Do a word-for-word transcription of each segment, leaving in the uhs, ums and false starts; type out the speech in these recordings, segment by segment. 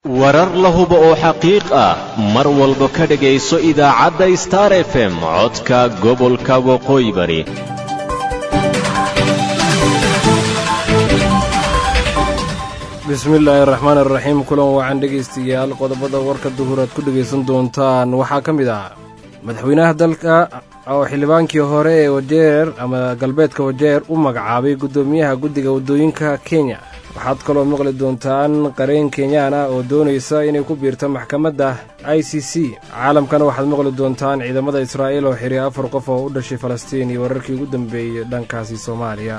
warar la hubo oo xaqiiq ah mar walba ka dhagayso idaacadda Star F M codka gobolka Waqooyi Bari. bismillaahi raxmaani raxiim. kulan waxaan dhegaystayaal qodobada warka duhuraad ku dhagaysan doontaan waxaa ka mid ah madaxweynaha dalka oo xildhibaankii hore ee wajeer ama galbeedka wajeer u magacaabay guddoomiyaha guddiga waddooyinka Kenya. waxaad kaloo maqli doontaan qareen Kenyaan ah oo doonaysa inay ku biirto maxkamadda I C C. caalamkana waxaad maqli doontaan ciidamada Israa'iil oo xiray afar qof oo u dhashay Falastiin iyo wararkii ugu dambeeyay dhankaasi Soomaaliya.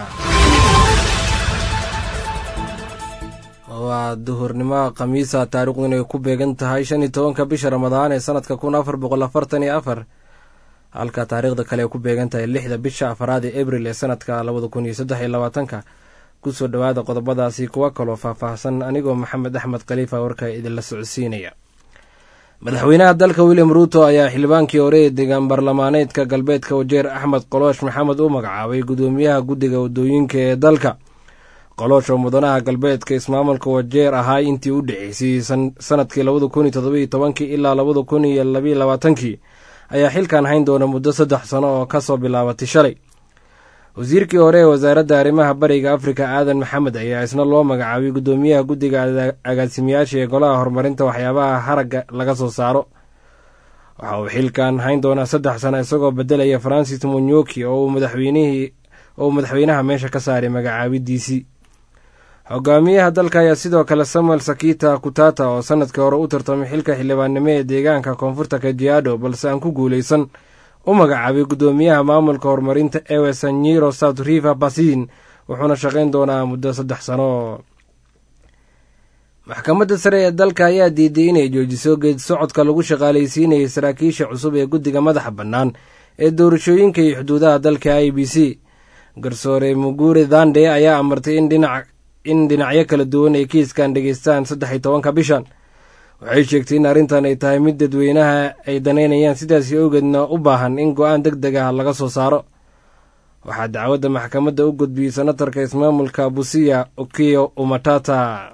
waa duhurnimo khamiisa taariikhdu inay ku beegan tahay shan iyo tobanka bisha Ramadaan ee sanadka kun afar boqol afartan iyo afar, halka taariikhda kale ay ku beegan tahay lixda bisha afaraad ee Abriil ee sanadka labada kun iyo saddex iyo labaatanka. kusoo dhawaada qodobadaasi kuwa kaloo faahfaahsan anigoo Maxamed Axmed Khalifa warka idinla socodsiinaya. madaxweynaha dalka William Ruto ayaa xildhibaankii hore ee deegaan baarlamaaneedka galbeedka wajeer Axmed Qoloosh Maxamed u magacaabay guddoomiyaha guddiga waddooyinka ee dalka. qoloosh oo mudanaha galbeedka ismaamulka wajeer ahaa intii u dhaceysay sanadkii labada kun iyo toddoba iyo tobankii ilaa labada kun iyo laba iyo labaatankii ayaa xilkan hayn doona muddo saddex sano oo ka soo bilaabatay shalay. wasiirkii hore ee wasaaradda arrimaha bariga Afrika Aadan Maxamed ayaa isna loo magacaabay guddoomiyaha guddiga agaasimayaasha ee golaha horumarinta waxyaabaha haragga laga soo saaro. waxa uu xilkan hayn doonaa saddex sano isagoo bedelaya Francis Munyoki oo uu madaxweynihii oo madaxweynaha meesha ka saaray magacaabidiisii. hogaamiyaha dalka ayaa sidoo kale Samuel Sakita Kutata oo sanadkii hore u tartamay xilka xildhibaannimo ee deegaanka koonfurta Kajiado balse aan ku guulaysan u magacaabay guddoomiyaha maamulka horumarinta ee Western Nyiro South River Basin, wuxuuna shaqayn doonaa muddo saddex sano. maxkamadda sare ee dalka ayaa diiday inay joojiso geed socodka lagu shaqaalaysiinayay saraakiisha cusub ee guddiga madaxa bannaan ee doorashooyinka iyo xuduudaha dalka I B C. garsoore Mugure Dhande ayaa amartay in dhinac in dhinacyo kala duwan ay kiiskan dhegaystaan saddex iyo tobanka bishan. waxay sheegtay in arrintan ay tahay mid dadweynaha ay danaynayaan, sidaasi awgeedna u baahan in go'aan deg deg ah laga soo saaro. waxaa dacwadda maxkamadda u gudbiyey senatarka ismaamulka Busia Okiya Umatata.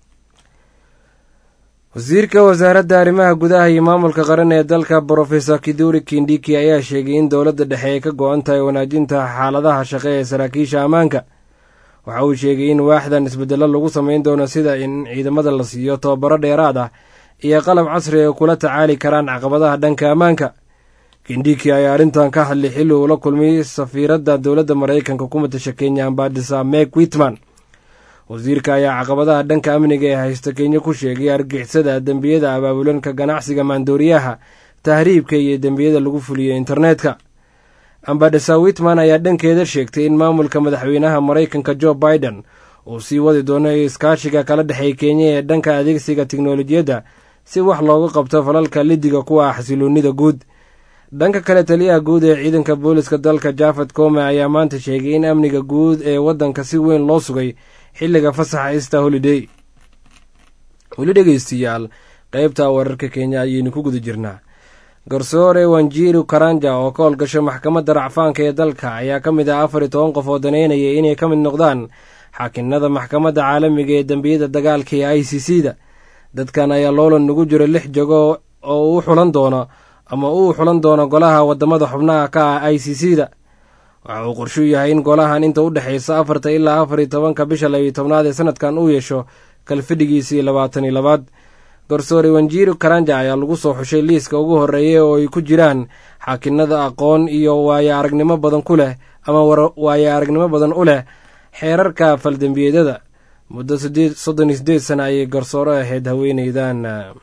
wasiirka wasaaradda arrimaha gudaha iyo maamulka qaran ee dalka Professor Kithure Kindiki ayaa sheegay in dowladda dhexe ay ka go'an tahay wanaajinta xaaladaha shaqo ee saraakiisha ammaanka. waxa uu sheegay in waaxdan isbeddello lagu samayn doono sida in ciidamada la siiyo tababaro dheeraad ah iyo qalab casri ay kula tacaali karaan caqabadaha dhanka ammaanka. Kindiki ayaa arrintan ka hadlay xilli uu la kulmay safiiradda dowladda Maraykanka ku matasha Kenya Ambassador Meg Whitman. wasiirka ayaa caqabadaha dhanka amniga ee haysta Kenya ku sheegay argixisada, dembiyada abaabulanka ganacsiga maandooriyaha, tahriibka iyo dembiyada lagu fuliyo internetka. Ambassador Whitman ayaa dhankeeda sheegtay in maamulka madaxweynaha Maraykanka Joe Biden uu sii wadi doono iskaashiga kala dhexeeya Kenya ee dhanka adeegsiga tiknoolajiyadda si wax looga qabto falalka lidiga kuwa xasiloonida guud. dhanka kale, taliyaha guud ee ciidanka booliska dalka Jafet Kome ayaa maanta sheegay in amniga guud ee waddanka si weyn loo sugay xilliga fasaxa Easter holiday. weli dhegaystayaal, qaybta wararka Kenya ayaynu ku guda jirnaa. garsoore Wanjiru Karanja oo ka howlgasha maxkamadda racfaanka ee dalka ayaa ka mid ah afar iyo toban qof oo daneynaya inay ka mid noqdaan xaakinnada maxkamadda caalamiga ee dembiyada dagaalka ee I C C da. dadkan ayaa loolan nugu jira lix jago oo uu xulan doono ama uu xulan doono golaha waddamada xubnaha ka ah I C C da. waxa uu qorshu yahay in golahan inta u dhexaysa afarta ilaa afar iyo tobanka bisha labiyo tobnaad ee sanadkan uu yeesho kalfadhigiisii labaatan iyo labaad. garsoore Wanjiru Karanja ayaa lagu soo xushay liiska ugu horreeyay oo ay ku jiraan xaakinnada aqoon iyo waayo aragnimo badan ku leh ama waayo aragnimo badan u leh xeerarka faldembiyadada. muddo soddon iyo siddeed sana ayay garsoore ahayd haweeneydan.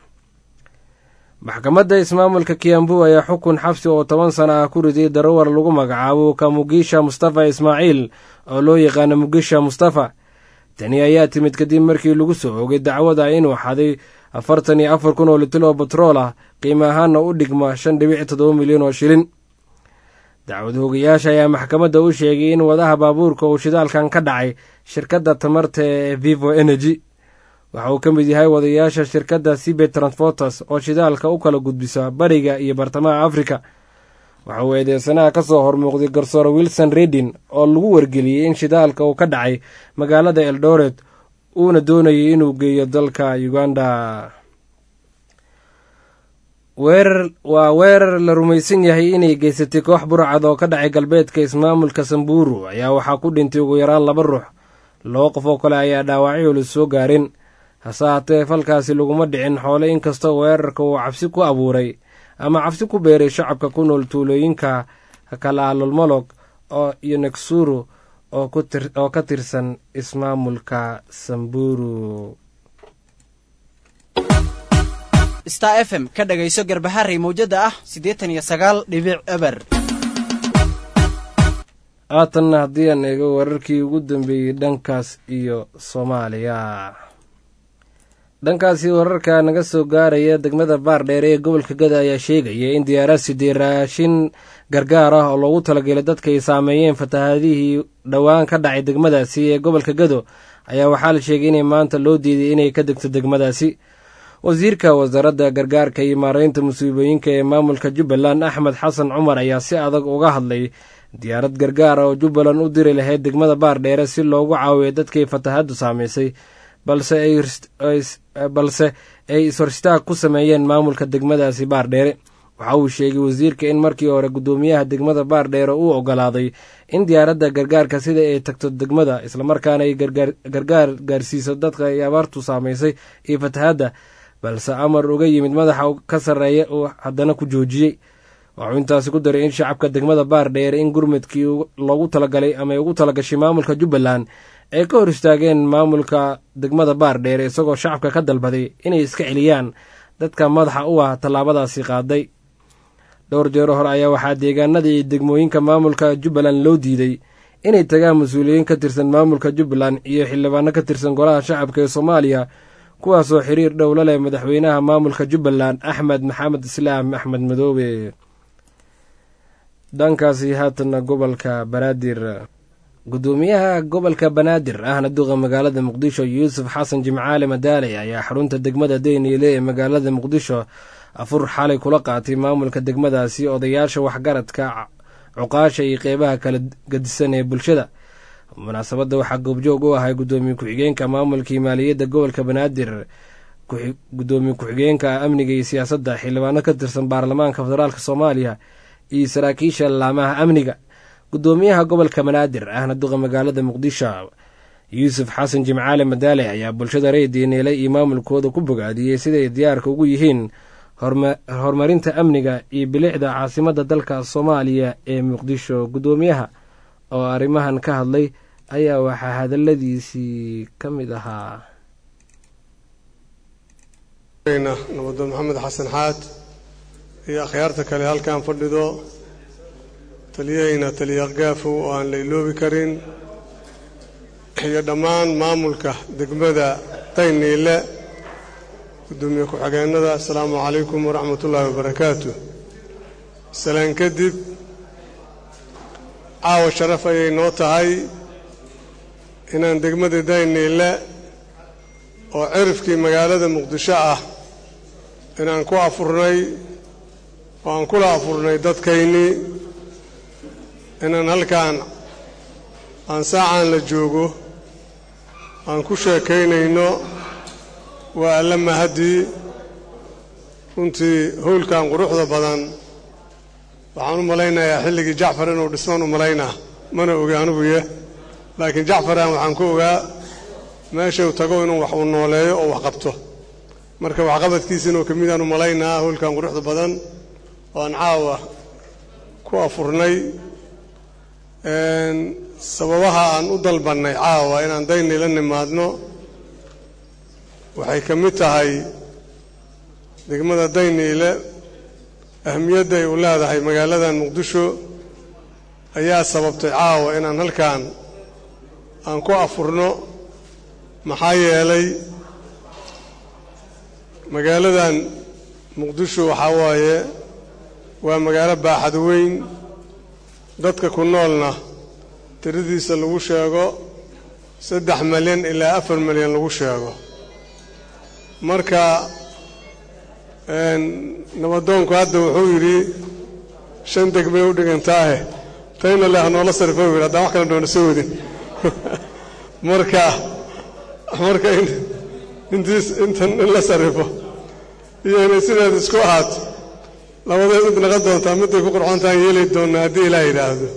maxkamadda ismaamulka Kiambu ayaa xukun xabsi oo toban sana ah ku riday darawar lagu magacaabo Kamugisha Mustafa Ismaaciil oo loo yaqaano Mugisha Mustafa. tani ayaa timid kadib markii lagu soo oogay dacwada inuu xaday afartan iyo afar kun oo litir oo batrool ah, qiimo ahaanna u dhigma shan dhibic toddoba milyan oo shilin. dacwad hoogayaasha ayaa maxkamadda u sheegay in wadaha baabuurka uu shidaalkan ka dhacay shirkadda tamarta ee Vivo Energy. waxa uu ka mid yahay wadayaasha shirkadda Seabed Transporters oo shidaalka u kala gudbisa bariga iyo bartamaha Afrika. waxa uu eedeysanaha ka soo hormuuqday garsoore Wilson Redin oo lagu wargeliyey in shidaalka uu ka dhacay magaalada Eldoret uuna doonayay inuu geeyo dalka uganda. weerar waa weerar la rumaysan yahay inay geysatay koox burcad oo ka dhacay galbeedka ismaamulka Samburu ayaa waxaa ku dhintay ugu yaraan laba ruux. laba qof oo kale ayaa dhaawacyo la soo gaarin. hase haatee falkaasi laguma dhicin xoole inkastoo weerarka uu cabsi ku abuuray ama cabsi ku beeray shacabka ku nool tuulooyinka kala Lolmolog oo iyo Naksuru oo ku tir oo ka tirsan ismaamulka Samburu. Star F M ka dhagayso Garbaharey mowjada ah siddeetan iyo sagaal dhibic eber. Aatanna haddii aan eego wararkii ugu dambeeyey dhankaas iyo Soomaaliya. dhankaasi wararka naga soo gaaraya degmada Baardheere ee gobolka Gada ayaa sheegaya in diyaarad sidii raashin gargaar ah oo loogu talagalay dadka ay saameeyeen fatahaadihii dhowaan ka dhacay degmadaasi ee gobolka Gado ayaa waxaa la sheegay inay maanta loo diiday inay ka degto degmadaasi. wasiirka wasaaradda gargaarka iyo maareynta musiibooyinka ee maamulka Jubbaland Axmed Xasan Cumar ayaa si adag uga hadlay diyaarad gargaar oo Jubbaland u diri lahayd degmada Baardheere si loogu caawiyo dadkii fatahaadu saameysay balse ay balse ay ishortaag ku sameeyeen maamulka degmadaasi Baardheere. waxa uu sheegay wasiirka in markii hore gudoomiyaha degmada Baardheere uu ogolaaday in diyaaradda gargaarka sida ay tagto degmada isla markaana ay gargaar gaarsiiso dadka ay abaartu saameysay iyo fatahaadda, balse amar uga yimid madaxa ka sarreeya oo haddana ku joojiyey. waxuu intaasi ku daray in shacabka degmada Baardheere in gurmadkii loogu talagalay ama ay ugu talagashay maamulka Jubbaland ay ka hor istaageen maamulka degmada Baardheere isagoo shacabka ka dalbaday inay iska celiyaan dadka madaxa u ah tallaabadaasi qaaday. dhowr jeer hore ayaa waxaa deegaanada iyo degmooyinka maamulka Jubbaland loo diiday inay tagaan mas-uuliyiin ka tirsan maamulka Jubbaland iyo xildhibaano ka tirsan golaha shacabka ee Soomaaliya kuwaasoo xiriir dhow la leh madaxweynaha maamulka Jubbaland Axmed Maxamed Islaam Axmed Madoobe. dhankaasi haatana gobolka Banaadir. gudoomiyaha gobolka Banaadir ahna duqa magaalada Muqdisho Yuusuf Xasan Jimcaale Madaale ayaa xarunta degmada Dayniile ee magaalada Muqdisho afur xalay kula qaatay maamulka degmadaasi odayaasha waxgaradka cuqaasha iyo qeybaha kala gadisan ee bulshada. munaasabadda waxaa goobjoog u ahay gudoomiye ku-xigeenka maamulkii maaliyadda gobolka Banaadir, gudoomiye ku-xigeenka amniga iyo siyaasadda, xildhibaano ka tirsan baarlamaanka federaalk Soomaaliya iyo saraakiisha laamaha amniga. gudoomiyaha gobolka Banaadir ahna duqa magaalada Muqdisho Yuusuf Xasan Jimcaale Madaale ayaa bulshada reer Dayniile iyo maamulkooda ku bogaadiyey siday diyaarka ugu yihiin horumarinta amniga iyo bilicda caasimadda dalka Soomaaliya ee Muqdisho. gudoomiyaha oo arrimahan ka hadlay ayaa waxaa hadaladiisii ka mid ahaa nabadon maxamed xasan xaad iyo akhyaarta kale halkan fadhido, taliyahayna taliya Gaafo oo aan la iloobi karin, iyo dhammaan maamulka degmada Dayniile, gudoomiye ku-xigeenada. assalaamu calaykum waraxmatullaahi wabarakaatu. salaan kadib, caawa sharaf ayay noo tahay inaan degmada Dayniile oo cirifkii magaalada Muqdisho ah inaan ku afurnay oo aan kula afurnay dadkaynii, inaan halkaan aan saacaan la joogo aan ku sheekaynayno. waa alla mahadii runtii howlkan quruxda badan. waxaan u malaynayaa xilligii Jacfar inuu dhismaan u malaynaa, mana oga aniguye, laakiin Jacfaran waxaan ku ogaa meesha uu tago inuu wax u nooleeyo oo wax qabto. marka waxqabadkiisa inuu ka mid aan u malaynaa howlkan quruxda badan oo aan caawa ku afurnay. sababaha aan u dalbannay caawa inaan Dayniile nimaadno waxay ka mid tahay degmada Dayniile ahmiyadda ay u leedahay magaaladan Muqdisho ayaa sababtay caawa inaan halkaan aan ku afurno. maxaa yeelay magaaladan Muqdisho waxaa waaye waa magaalo baaxad weyn, dadka ku noolna tiradiisa lagu sheego saddex malyan ilaa afar malyan lagu sheego. marka nabadoonku hadda wuxuu yidhi shan degmay u dhigantaahe tayna leh noola sarfo yidhi haddaan wax kala doona soo wadin. marka marka intiis intan in la sarrifo iyo inay sideed isku ahaato labadeed mid naga doontaa midday ku qurxoontaan yeeli doonnaa haddii ilaa yidhaahdo.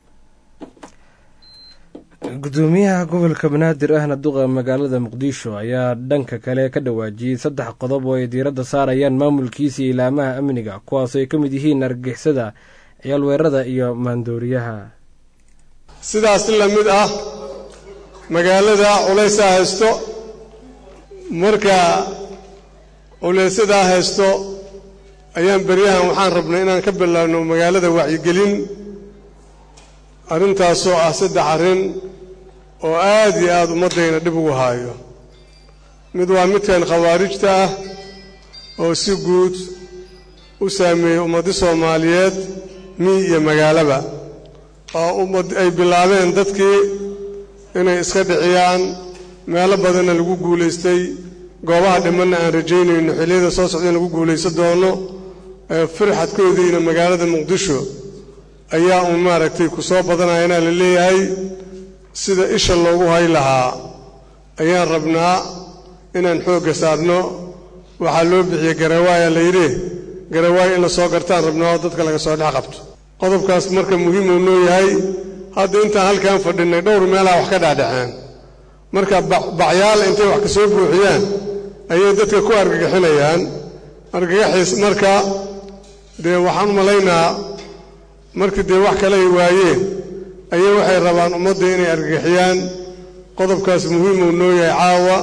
gudoomiyaha gobolka banaadir ahna duqa magaalada muqdisho ayaa dhanka kale ka dhawaajiyey saddex qodob oo ay diiradda saarayaan maamulkiisa iyo ilaamaha amniga kuwaasoo ay ka mid yihiin argagixisada ciyaal weerarada iyo maandooriyaha. sidaas la mid ah magaalada culaysaa haysto marka culaysadaa haysto ayaan beryahan waxaan rabnay inaan ka bilaabno magaalada wacyigelin arrintaasoo ah saddex arrin oo aad iyo aad ummaddayna dhib ugu haayo. mid waa midkan khawaarijta ah oo si guud u saameeyey ummadda Soomaaliyeed miyi iyo magaalaba oo ummad ay bilaabeen dadkii inay iska dhiciyaan meelo badanna lagu guulaystay goobaha dhimanna aan rajaynayno xilliyada soo socda in lagu guulaysan doono. firxadkoodiina magaalada muqdisho ayaa uun maaragtay ku soo badanayana la leeyahay sida isha loogu hay lahaa ayaan rabnaa inaan xoogga saarno. waxaa loo bixiyey garawaaya la yidhi garawaay in la soo gartaan rabnaa oo dadka laga soo dhex qabto. qodobkaas marka muhiim uu noo yahay. hadda intaan halkaan fadhinnay dhowr meelaha wax ka dhaadhaceen marka bacyaal intay wax ka soo buuxiyaan ayay dadka ku argagixinayaan. argagaxiis marka dee waxaan u malaynaa markii dee wax kale ay waayeen ayay waxay rabaan ummadda inay argagixiyaan. qodobkaas muhiim uu noo yahay caawa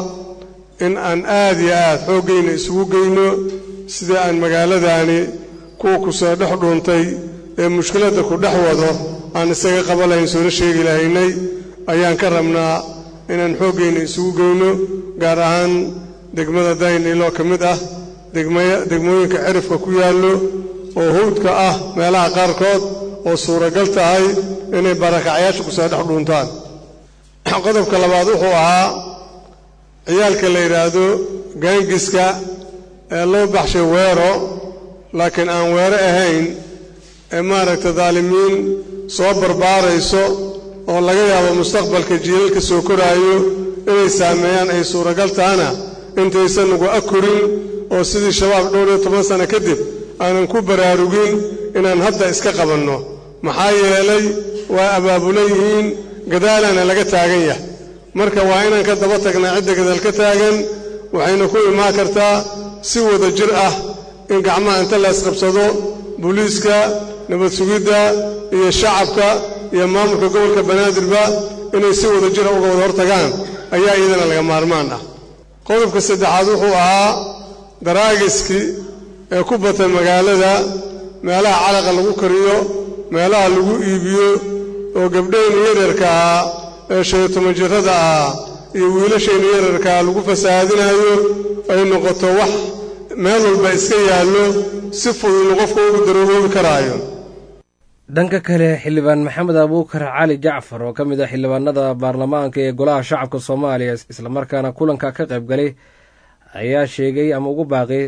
in aan aad iyo aad xooggayna isugu geyno sida aan magaaladaani kuwa ku soo dhex dhuuntay ee mushkiladda ku dhex wado aan isaga qaba lahayn soona sheegi lahaynay ayaan ka rabnaa inaan xooggayna isugu geyno gaar ahaan degmada dayniloo ka mid ah degmooyinka cirifka ku yaallo oo hawdka ah meelaha qaarkood oo suuragal tahay inay barakacyaasha ku soo dhex dhuuntaan. qodobka labaad wuxuu ahaa ciyaalka la yidhaahdo gaangiska ee loo baxshay weero laakiin aan weero ahayn ee maaragta daalimiin soo barbaarayso oo laga yaabo mustaqbalka jiilalka soo koraayo inay saameeyaan ay suuragal tahana intaysan nagu akorin oo sidii shabaab dhowr iyo toban sano kadib aanan ku baraarugin inaan hadda iska qabanno. maxaa yeelay waa abaabulan yihiin gadaalana laga taagan yahay. marka waa inaan ka daba tagnaa cidda gadaal ka taagan. waxayna ku imaan kartaa si wada jir ah in gacmaha inta la isqabsado booliiska nabad sugidda iyo shacabka iyo maamulka gobolka banaadirba inay si wada jira uga wada hortagaan ayaa iyadana laga maarmaan ah. qodobka saddexaad wuxuu ahaa daraagiskii ee ku batay magaalada meelaha calaqa lagu kariyo meelaha lagu iibiyo oo gabdhayna yaryarka ah ee shan iyo toban jirrada ah iyo wiilashayna yararka ah lagu fasahaadinayo ay noqoto wax meel walba iska yaallo si fududna qofka ugu darooboobi karaayo. dhanka kale xildhibaan maxamed abuukar cali jacfar oo ka mid ah xildhibaanada baarlamaanka ee golaha shacabka soomaaliya islamarkaana kulanka ka qayb galay ayaa sheegay ama ugu baaqay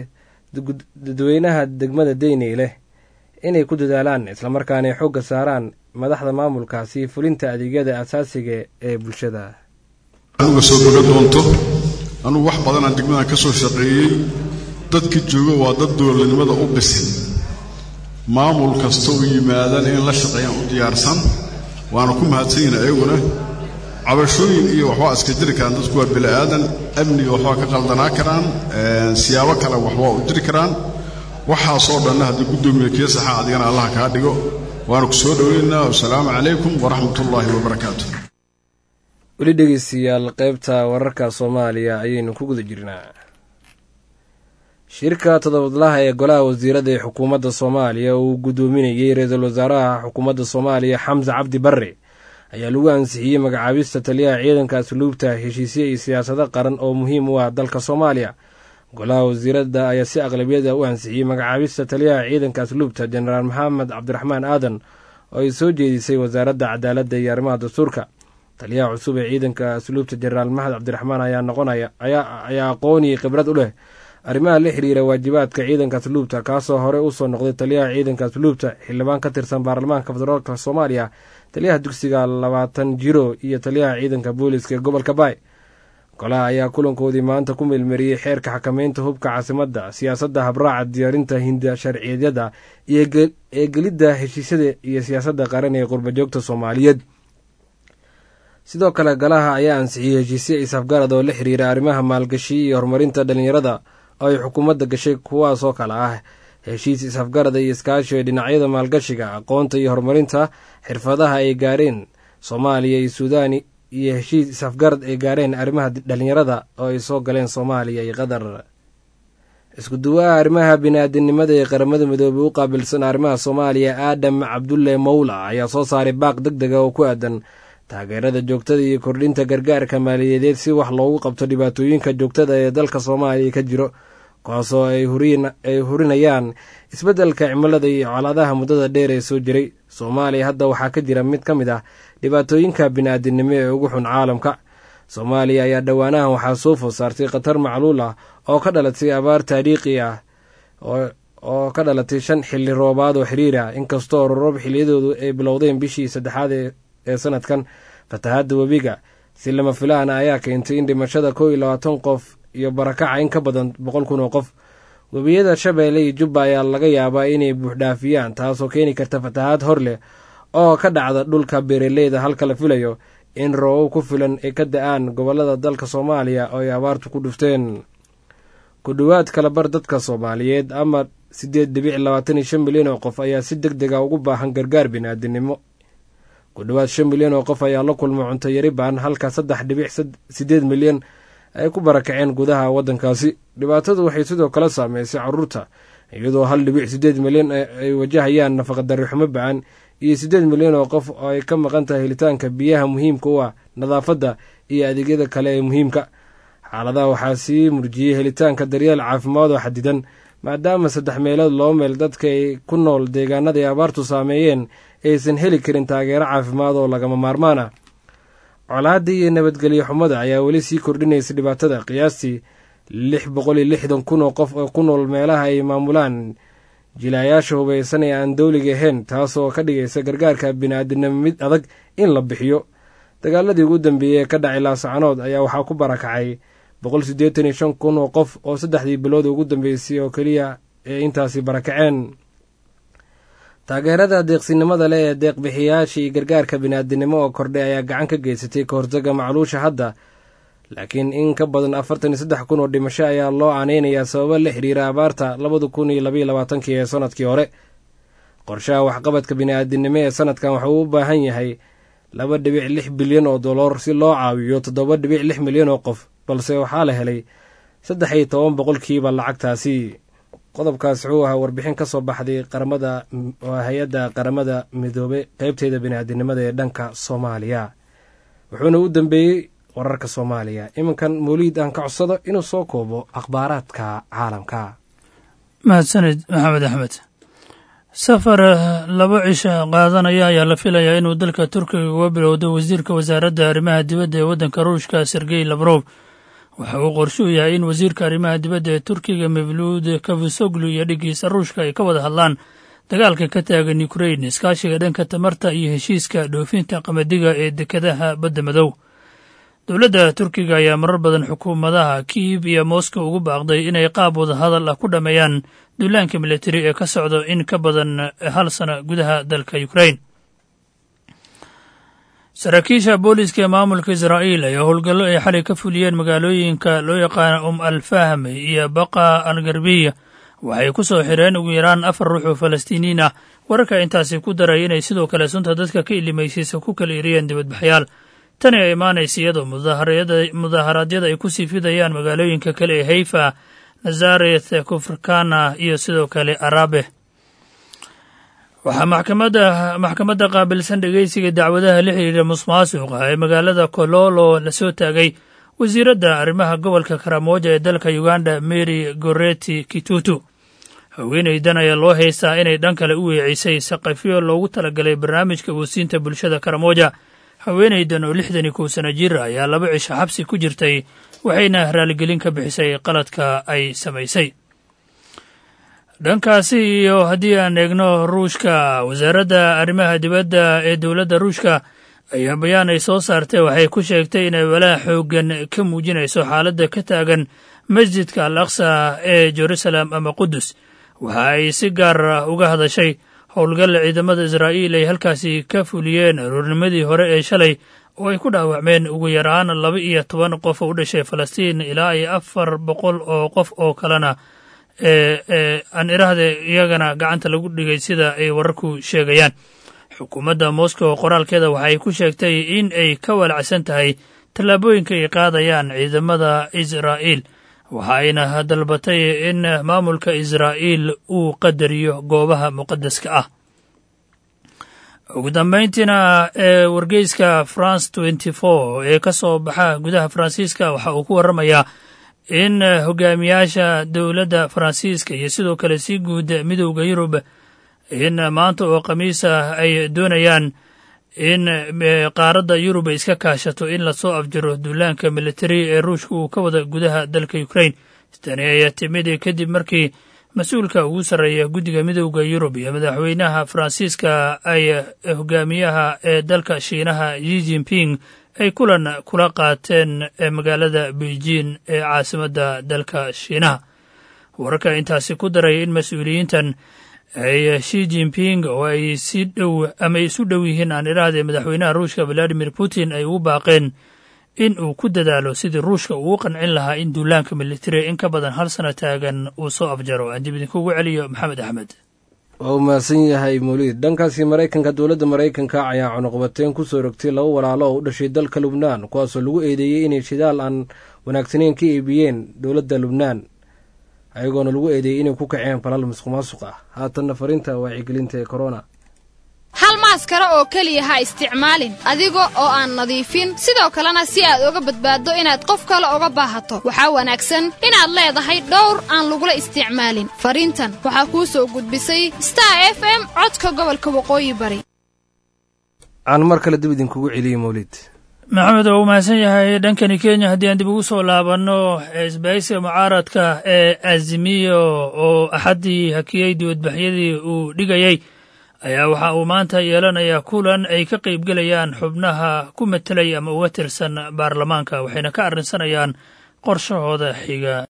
dadweynaha degmada Daynile inay ku dadaalaan islamarkaana ay xoogga saaraan madaxda maamulkaasi fulinta adeegyada asaasiga ee bulshada. anuga soo boga doonto anugu wax badan aan degmada ka soo shaqeeyay dadkii jooga waa dad dowladnimada u bisin maamul kasta u yimaadaan in la shaqeeyaan u diyaarsan waana ku mahadsanyihiin ayaguna cabashooyin iyo waxbaa iska jiri karaan dadku waa bila'aadan amniga waxbaa ka qaldanaa karaan siyaabo kale waxbaa u jiri karaan waxaasoo dhanna haddii guddoomiye kee saxa adigana allah kaa dhigo waana ku soo dhoweynaa wasalaamu calaykum waraxmatullaahi wabarakaatu. weli dhegeystayaal qaybta wararka soomaaliya ayaynu ku guda jirnaa. shirka todobadlaha ee golaha wasiirada ee xukuumadda soomaaliya uu guddoominayey ra-iisul wasaaraha xukuumadda soomaaliya xamse cabdi barre ayaa lagu ansixiyey magacaabista taliyaha ciidanka asluubta heshiisye iyo siyaasado qaran oo muhiim u ah dalka soomaaliya. golaha wasiirada ayaa si aqlabiyada u ansixiyey magacaabista taliyaha ciidanka asluubta jenaraal maxamed cabdiraxmaan aadan oo ay soo jeedisay wasaaradda cadaaladda iyo arrimaha dastuurka. taliyaha cusub ee ciidanka asluubta jenaraal maxamed cabdiraxmaan ayaa noqonaya ayaa aqoon iyo khibrad u leh arrimaha la xiriira waajibaadka ciidanka asluubta kaasoo hore usoo noqday taliyaha ciidanka asluubta xildhibaan ka tirsan baarlamaanka federaalka soomaaliya taliyaha dugsiga labaatan jiro iyo taliyaha ciidanka booliska ee gobolka baay. golaha ayaa kulankoodii maanta ku meelmariyey xeerka xakamaynta hubka caasimadda siyaasadda habraaca diyaarinta hinda sharciyeedyada iyo eegelidda heshiisyada iyo siyaasadda qaran ee qurbajoogta soomaaliyeed. sidoo kale golaha ayaa ansixiyey heshiisyo isafgarad oo la xiriira arrimaha maalgashi iyo horumarinta dhallinyarada oo ay xukuumadda gashay, kuwaasoo kale ah heshiis isafgarada iyo iskaashi ee dhinacyada maalgashiga, aqoonta iyo horumarinta xirfadaha ay gaareen soomaaliya iyo suudaan, iyo heshiis isafgarad ay gaareen arrimaha dhallinyarada oo ay soo galeen soomaaliya iyo qatar. isku duwaha arrimaha bini-aadinimada ee qaramada midoobey u qaabilsan arrimaha soomaaliya aadam cabdulle mawla ayaa soo saaray baaq deg dega oo ku aadan taageerada joogtada iyo kordhinta gargaarka maaliyadeed si wax loogu qabto dhibaatooyinka joogtada ee dalka soomaaliya ka jiro, kuwaasoo ay hurinayaan isbeddelka cimilada iyo colaadaha muddada dheer ee soo jiray. soomaaliya hadda waxaa ka jira mid ka mid ah dhibaatooyinka bini-aadinimo ee ugu xun caalamka. soomaaliya ayaa dhowaanahan waxaa soo food saartay khatar macluul ah oo ka dhalatay abaar taariikhi ah oo ka dhalatay shan xilli roobaad oo xiriir ah, inkastoo roroob xilliyadoodu ay bilowdeen bishii saddexaad ee sanadkan. fatahaadda webiga si lama filaana ayaa keentay in dhimashada kow iyo labaatan qof iyo barakaca in ka badan boqol kun oo qof. webiyada shabeelle iyo jubba ayaa laga yaabaa inay buuxdhaafiyaan, taasoo keeni karta fatahaad hor leh oo ka dhacda dhulka beeraleyda, halka la filayo in roobab ku filan ay ka da-aan gobollada dalka soomaaliya oo ay abaartu ku dhufteen. ku dhowaad kalabar dadka soomaaliyeed ama siddeed dhibic labaatan iyo shan milyan oo qof ayaa si deg dega ugu baahan gargaar bini-aadinimo. ku dhowaad shan milyan oo qof ayaa la kulma cunto yari baan, halka saddex dhibic siddeed milyan ay ku barakaceen gudaha waddankaasi. dhibaatadu waxay sidoo kale saameysay carruurta, iyadoo hal dhibic siddeed milyan ay wajahayaan nafaqadarri xumo ba-an iyo siddeed milyan oo qof oo ay ka maqan tahay helitaanka biyaha muhiimka u ah nadaafadda iyo adeegyada kale ee muhiimka. xaaladaha waxaa sii murjiyey helitaanka daryeel caafimaad oo xadidan, maadaama saddex meelood loo meel dadka ay ku nool deegaanada ay abaartu saameeyeen aysan heli karin taageero caafimaad oo lagama maarmaan ah. colaadda iyo nabadgelyo xumada ayaa weli sii kordhinaysa dhibaatada. qiyaastii lix boqol iyo lixdan kun oo qof oo ku nool meelaha ay maamulaan jilaayaasha hubaysan ee aan dowliga ahayn, taasoo ka dhigaysa gargaarka bini-aadinimo mid adag in la bixiyo. dagaaladii ugu dambeeyey ee ka dhacay laasacanood ayaa waxaa ku barakacay boqol siddeetan iyo shan kun oo qof oo saddexdii bilood ugu dambeysay oo keliya ee intaasi barakaceen. taageerada deeqsinimada leh ee deeqbixiyaasha iyo gargaarka bini-aadinimo oo kordhay ayaa gacan ka geysatay ka hortaga macluusha hadda, laakiin in ka badan afartan iyo saddex kun oo dhimasho ayaa loo aaneynayaa sababo la xiriira abaarta labada kun iyo labaiyo labaatankii ee sanadkii hore. qorshaha waxqabadka bini-aadinimo ee sanadkan waxuu u baahan yahay laba dhibic lix bilyan oo dollar si loo caawiyo toddoba dhibic lix milyan oo qof, balse waxaa la helay saddex iyo toban boqolkiiba lacagtaasi. qodobkaas wuxuu ahaa warbixin ka soo baxday qaramada hay-adda qaramada midoobey qaybteeda bini-aadinimada ee dhanka soomaaliya, wuxuuna u dambeeyey wararka soomaaliya. iminkan mawliid aan ka codsado inuu soo koobo akhbaaraadka caalamka. mahadsanid maxamed axmed. safar laba cisha qaadanaya ayaa la filayaa inuu dalka turkiga uga bilowdo wasiirka wasaaradda arrimaha dibadda ee waddanka ruushka sergey labrow. waxa uu qorshe u yahay in wasiirka arrimaha dibadda ee turkiga mevluud kavusoglu iyo dhiggiisa ruushka ay ka wada hadlaan dagaalka ka taagan ukrain, iskaashiga dhanka tamarta iyo heshiiska dhoofinta qamadiga ee dekedaha badda madow. dowladda turkiga ayaa marar badan xukuumadaha kiiv iyo moscow ugu baaqday inay qaab wada hadal ah ku dhammeeyaan duulaanka militari ee ka socdo in ka badan hal sana gudaha dalka ukrain. saraakiisha booliiska ee maamulka israa'iil ayaa howlgallo ay xalay ka fuliyeen magaalooyinka loo yaqaana um alfahm iyo baqa al garbiya waxay ku soo xireen ugu yaraan afar ruux oo falastiiniin ah. wararka intaasi ku daray inay sidoo kale sunta dadka ka ilimaysiisa ku kala eriyeen dibadbaxyaal. tani ay imaanaysa iyadoo mudaharaadyada ay ku sii fidayaan magaalooyinka kale ee hayfa, nazareth, kufrkana iyo sidoo kale arabe. waxaa maxkamadda maxkamadda qaabilsan dhegeysiga dacwadaha la xiriira musmaasuqa ee magaalada kololo la soo taagay wasiiradda arrimaha gobolka karamoja ee dalka uganda mary goreti kitutu. haweenaydan ayaa loo haystaa inay dhan kale u weecisay saqafyo loogu talagalay barnaamijka wasiinta bulshada karamoja. haweenaydan oo lixdan iyo kow sana jir ayaa laba cisho xabsi ku jirtay, waxayna raaligelin ka bixisay qaladka ay samaysay. dhankaasi iyo haddii aan eegno ruushka, wasaaradda arrimaha dibadda ee dowladda ruushka ayaa bayaan ay soo saartay waxay ku sheegtay inay walaa xooggan ka muujinayso xaaladda ka taagan masjidka al aqsa ee jerusalem ama qudus. waxa ay si gaar ah uga hadashay howlgal ciidamada israa'iil ay halkaasi ka fuliyeen aroornimadii hore ee shalay oo ay ku dhaawacmeen ugu yaraan laba iyo toban qof oo u dhashay falastiin ilaa iyo afar boqol oo qof oo kalena ee aan iraahde iyagana gacanta lagu dhigay sida ay wararku sheegayaan. xukuumadda moscow qoraalkeeda waxay ku sheegtay in ay ka walacsan tahay tallaabooyinka ay qaadayaan ciidamada israa'iil, waxayna dalbatay in maamulka israa'iil uu qadariyo goobaha muqadaska ah. ugu dambayntiina ee wargeyska france twenty four ee ka soo baxa gudaha faransiiska waxa uu ku warramayaa in hogaamiyaasha dowladda faransiiska iyo sidoo kale si guud midowda yurub in maanta oo khamiis ah ay doonayaan in qaaradda yurub ay iska kaashato in lasoo afjaro duulaanka militari ee ruushka uu ka wada gudaha dalka ukraine. tani ayaa timid kadib markii mas-uulka ugu sarreeya guddiga midowda yurub iyo madaxweynaha faransiiska ay hogaamiyaha ee dalka shiinaha yi jinping ay kulan kula qaateen magaalada beijing ee caasimadda dalka shiinaha. wararka intaasi ku daray in mas-uuliyiintan ay shi jinping oo ay si dhow ama ay isu dhow yihiin aan iraahde madaxweynaha ruushka valadimir putin ay ugu baaqeen in uu ku dadaalo sidii ruushka uu qancin lahaa in duulaanka militari in ka badan hal sano taagan uu soo afjaro. aan dib idinkugu celiyo maxamed axmed. waa u mahadsan yahay mawliid. dhankaasi maraykanka, dowladda maraykanka ayaa cunuqbateen ku soo rogtay laba walaalo oo u dhashay dalka lubnaan kuwaasoo lagu eedeeyey inay shidaal aan wanaagsaneyn ka iibiyeen dowladda lubnaan, ayagoona lagu eedeeyey inay ku kaceen falal musuq maasuq ah. haatanna fariinta wacyigelinta ee korona. hal maaskaro oo keliya ha isticmaalin adiga oo aan nadiifin, sidoo kalena si aad uga badbaaddo inaad qof kale uga baahato waxaa wanaagsan inaad leedahay dhowr aan lagula isticmaalin. fariintan waxaa kuu soo gudbisay star f m codka gobolka waqooyi bari. aan mar kale dib idinkugu celiyey mawlid. maxamed waa u mahadsan yahay. dhankani kenya haddii aan dib ugu soo laabanno isbahaysiga mucaaradka ee azimiyo oo axaddii hakiyey dibadbaxyadii uu dhigayey ayaa waxa uu maanta yeelanayaa kulan ay ka qaybgelayaan xubnaha ku matelay ama uga tirsan baarlamaanka, waxayna ka arrinsanayaan qorshahooda xiga.